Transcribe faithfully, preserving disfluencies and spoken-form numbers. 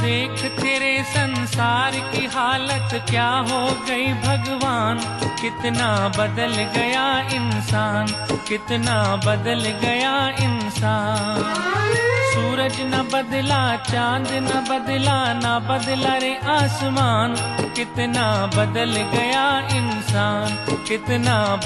देख तेरे संसार की हालत क्या हो गई भगवान। कितना बदल गया इंसान, कितना बदल गया इंसान। सूरज न बदला, चांद न बदला, ना बदला रे आसमान। कितना बदल गया इंसान, कितना